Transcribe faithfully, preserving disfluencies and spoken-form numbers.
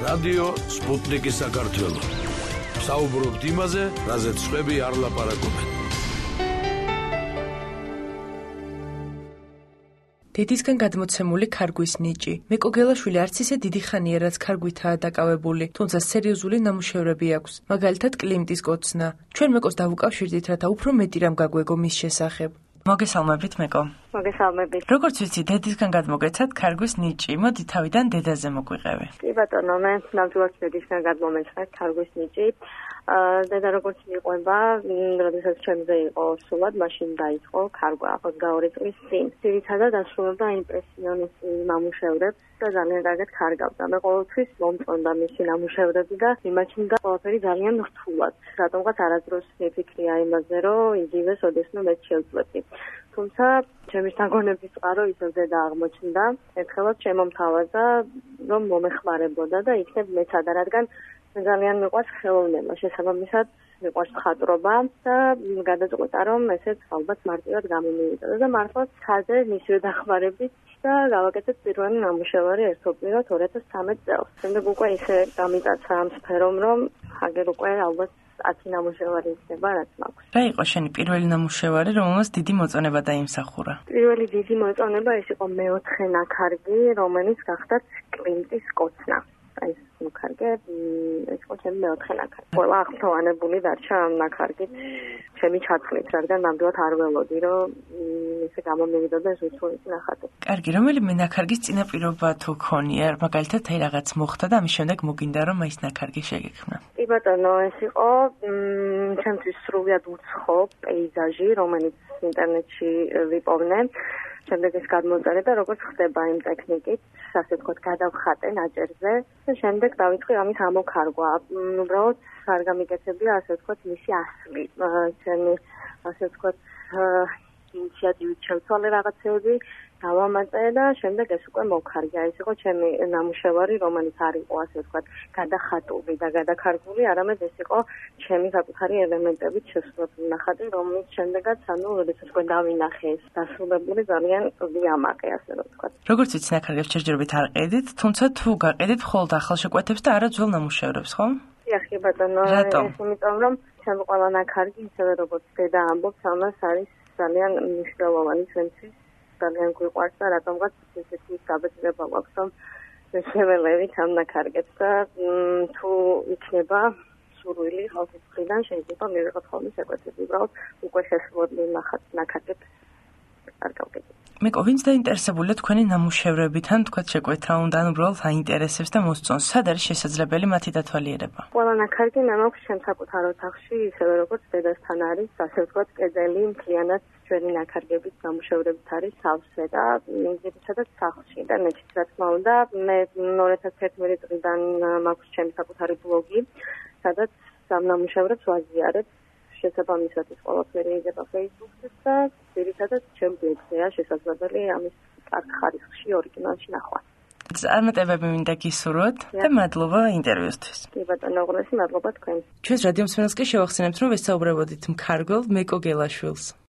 რადიო სპუტნიკი საქართველო. საუბრობთ იმაზე, რაზეც სხვები არ ლაპარაკობენ. დედისგან გადმოცემული ქარგვის ნიჭი. მეკო გელაშვილი არც ისე დიდი ხანია, რაც ქარგვითაა დაკავებული, თუმცა სერიოზული ნამუშევრები აქვს. მაგალითად, კლიმტის კოცნა. ჩვენ მეკოს დავუკავშირდით, რათა უფრო მეტი რამ გაგვეგო მის შესახებ. მოგესალმებით, მეკო. მოგესალმებით. როგორც ვიცი, დედისგან გადმოგეცათ ქარგვის ნიჭი. მოდი თავიდან დედაზე მოგვიყევი. კი ბატონო, მე ნამდვილად დედისგან გადმომეცხრა ქარგვის ნიჭი. დედა როგორც მიყვება, როდესაც ჩემზე იყო სულად, მაშინ დაიწყო ქარგვა ოცდაორი წლის წინ. ძირითადად ასრულებდა იმპრესიონისტულ ნამუშევრებს და ძალიან კარგად ქარგავდა. მე ყოველთვის მომწონდა მისი ნამუშევრები და იმაჩნდა ყველაფერი ძალიან რთულად. რატომღაც არასდროს მიფიქრია იმაზე, რომ იგივეს ოდესმე მეც შევძლებდი. თუმცა ჩემი შთაგონების წყარო ისევ დედა აღმოჩნდა. ერთხელაც შემომთავაზა, რომ მომეხმარებოდა და იქნებ მეცადა, რადგან ძალიან მიყვარს ხელოვნება, შესაბამისად მიყვარს მხატვრობა და გადაწყვეტა, რომ ესეც ალბათ მარტივად გამომივიდოდა და მართლა ხაზე მისივე დახმარებით და გავაკეთეთ პირველი ნამუშევარი ერთობლივად ორი ათას ცხრამეტ წელს. შემდეგ უკვე ისე გამიტაცა ამ სფერომ, რომ აგერ უკვე ალბათ ათი ნამუშევარი იქნება, რაც მაქვს. რა იყო შენი პირველი ნამუშევარი, რომელსაც დიდი მოწონება დაიმსახურა? პირველი დიდი მოწონება ეს იყო მეოთხე ნაქარგი, რომელიც გახდათ კლიმტის კოცნა. აი ეს ნაქარგი, ეს იყო ჩემი მეოთხე ნაქარგი. ყველა აღფრთოვანებული დარჩა ამ ნაქარგით ჩემი ჩათვლით, რადგან ნამდვილად არ ველოდი, რომ ისე გამომივიდოდა ეს უცხოეთი ნახატი. კარგი, რომელიმე ნაქარგის წინაპირობა თუ ქონია, მაგალითად აი რაღაც მოხდა და ამის შემდეგ მოგინდა რომ აი ეს ნაქარგი შეგექმნა. კი ბატონო, ეს იყო ჩემთვის სრულიად უცხო პეიზაჟი, რომელიც ინტერნეტში ვიპოვნე. შემდეგ ეს გადმოწერე და როგორც ხდება იმ ტექნიკით, ასე ვთქვათ, გადავხატე ნაჭერზე და შემდეგ დავიწყე ამის ამოქარგვა. უბრალოდ არ გამიკეთებია, ასე ვთქვათ, მისი ასლი. ჩემი, ასე ვთქვათ, ინიციატივით შევცვალე რაღაცეები, დავამატე და შემდეგ ეს უკვე მოვქარგია. ეს იყო ჩემი ნამუშევარი, რომელიც არ იყო, ასე ვთქვათ, გადახატული და გადაქარგული, არამედ ეს იყო ჩემი საკუთარი ელემენტებით შესრულებული ნახატი, რომელიც შემდეგაც, ანუ, როდესაც უკვე დავინახე ეს დასრულებული, ძალიან ვიამაყე, ასე რომ ვთქვათ. როგორც ვიცი, ნაქარგებს ჯერჯერობით არ ყიდით, თუმცა თუ გაყიდით, მხოლოდ ახალშეკვეთებს და არა ძველ ნამუშევრებს, ხო? დიახ, ბატონო, ეს იმიტომ, რომ ჩემი ყველა ნაქარგი, ისევე როგორც დედა ამბობს, ამას არის ძალიან მნიშვნელოვანი ჩვენთვის. ძალიან გვიყვარს და რატომღაც ესეთი გაბედდება გვაქვს, რომ შეველევით ამ ნაქარგებს და თუ იქნება სურვილი ხალხის მხრიდან შეიძლება მივიღოთ ხოლმე შეკვეთები, უბრალოდ უკვე შესრულებული ნაქარგებს არ გავკეთებთ. მეკო, ვინც დაინტერესებულია თქვენი ნამუშევრებით, ან თქვათ შეკვეთა უნდა, ან უბრალოდ აინტერესებს და მოსწონს, სად არის შესაძლებელი მათი დათვალიერება? ყველა ნაქარგი მე მაქვს ჩემ საკუთარ ოთახში, ისევე როგორც დედასთან არის, ასე ვთქვათ, კედელი მთლიანად ჩვენი ნაქარგების ნამუშევრებით არის სავსე და ძირითადად სახლში, ინტერნეტში, რა თქმა უნდა. მე ორი ათას ერთმეტი წლიდან მაქვს ჩემი საკუთარი ბლოგი, სადაც ამ ნამუშევრებს ვაზიარებ. შესაბამისად ეს ყველაფერი იდება Facebook-ზე და ძირითადად ჩემ ბლოგზეა შესაძლებელი ამის კარგ ხარისხში ორიგინალში ნახვა. წარმატებები მინდა გისურვოთ და მადლობა ინტერვიუსთვის. კი ბატონო, უღრესი მადლობა თქვენ. ჩვენს რადიო მსმენელს კი შევახსენებთ, რომ ვესაუბრებოდით მქარგვალ მეკო გელაშვილს.